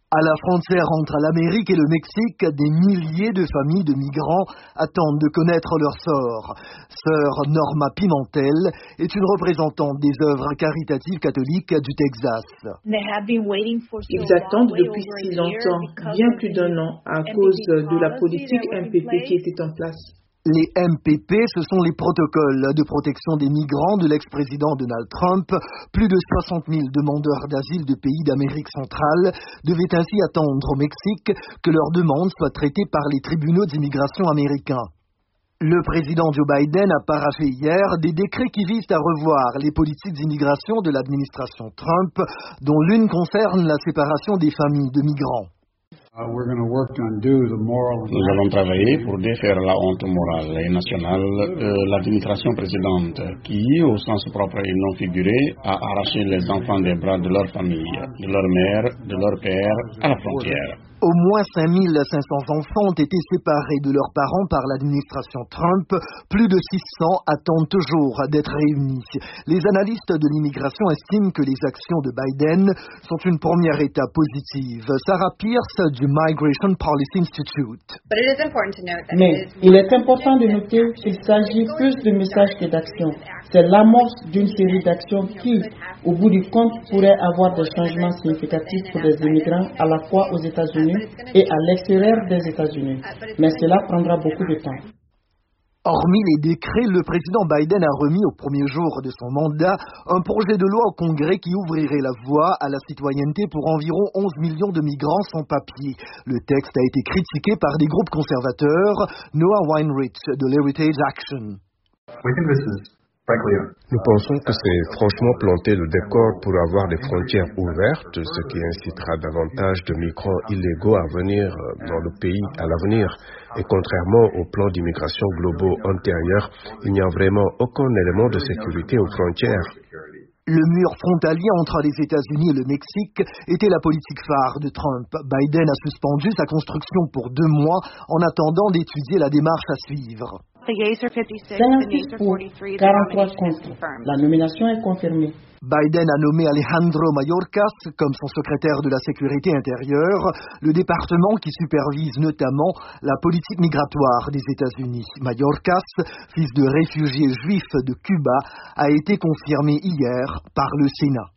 À la frontière entre l'Amérique et le Mexique, des milliers de familles de migrants attendent de connaître leur sort. Sœur Norma Pimentel est une représentante des œuvres caritatives catholiques du Texas. Ils attendent depuis si longtemps, bien plus d'1 an, à cause de la politique MPP qui était en place. Les MPP, ce sont les protocoles de protection des migrants de l'ex-président Donald Trump. Plus de 60 000 demandeurs d'asile de pays d'Amérique centrale devaient ainsi attendre au Mexique que leurs demandes soient traitées par les tribunaux d'immigration américains. Le président Joe Biden a paraphé hier des décrets qui visent à revoir les politiques d'immigration de l'administration Trump, dont l'une concerne la séparation des familles de migrants. Nous allons travailler pour défaire la honte morale et nationale de l'administration précédente qui, au sens propre et non figuré, a arraché les enfants des bras de leur famille, de leur mère, de leur père à la frontière. Au moins 5500 enfants ont été séparés de leurs parents par l'administration Trump. Plus de 600 attendent toujours d'être réunis. Les analystes de l'immigration estiment que les actions de Biden sont une première étape positive. Sarah Pierce du Migration Policy Institute. Mais il est important de noter qu'il s'agit plus de messages que d'actions. C'est l'amorce d'une série d'actions qui, au bout du compte, pourraient avoir des changements significatifs pour les immigrants à la fois aux États-Unis et à l'extérieur des États-Unis. Mais cela prendra beaucoup de temps. Hormis les décrets, le président Biden a remis au premier jour de son mandat un projet de loi au Congrès qui ouvrirait la voie à la citoyenneté pour environ 11 millions de migrants sans papier. Le texte a été critiqué par des groupes conservateurs, Noah Weinrich de l'Heritage Action. Nous pensons que c'est franchement planter le décor pour avoir des frontières ouvertes, ce qui incitera davantage de migrants illégaux à venir dans le pays à l'avenir. Et contrairement aux plans d'immigration globaux antérieurs, il n'y a vraiment aucun élément de sécurité aux frontières. Le mur frontalier entre les États-Unis et le Mexique était la politique phare de Trump. Biden a suspendu sa construction pour 2 mois en attendant d'étudier la démarche à suivre. 56 pour, 43 contre. La nomination est confirmée. Biden a nommé Alejandro Mayorkas comme son secrétaire de la sécurité intérieure, le département qui supervise notamment la politique migratoire des États-Unis. Mayorkas, fils de réfugiés juifs de Cuba, a été confirmé hier par le Sénat.